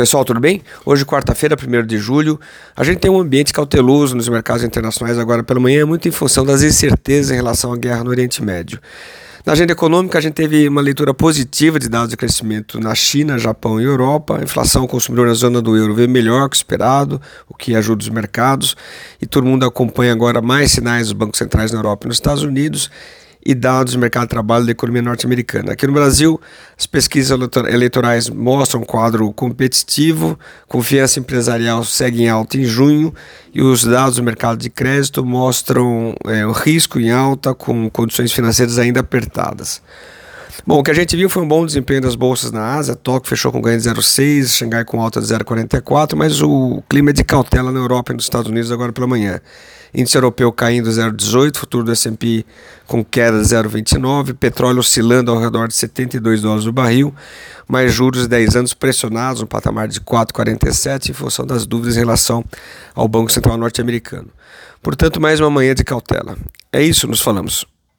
Pessoal, tudo bem? Hoje, quarta-feira, 1º de julho, a gente tem um ambiente cauteloso nos mercados internacionais agora pela manhã, muito em função das incertezas em relação à guerra no Oriente Médio. Na agenda econômica, a gente teve uma leitura positiva de dados de crescimento na China, Japão e Europa. A inflação consumidor na zona do euro veio melhor que o esperado, o que ajuda os mercados. E todo mundo acompanha agora mais sinais dos bancos centrais na Europa e nos Estados Unidos e dados do mercado de trabalho da economia norte-americana. Aqui no Brasil, as pesquisas eleitorais mostram um quadro competitivo, confiança empresarial segue em alta em junho e os dados do mercado de crédito mostram o risco em alta com condições financeiras ainda apertadas. Bom, o que a gente viu foi um bom desempenho das bolsas na Ásia. Tóquio fechou com ganho de 0,6, Xangai com alta de 0,44, mas o clima é de cautela na Europa e nos Estados Unidos agora pela manhã. Índice europeu caindo 0,18, futuro do S&P com queda de 0,29, petróleo oscilando ao redor de $72 o barril, mas juros de 10 anos pressionados no patamar de 4,47 em função das dúvidas em relação ao Banco Central norte-americano. Portanto, mais uma manhã de cautela. É isso, nos falamos.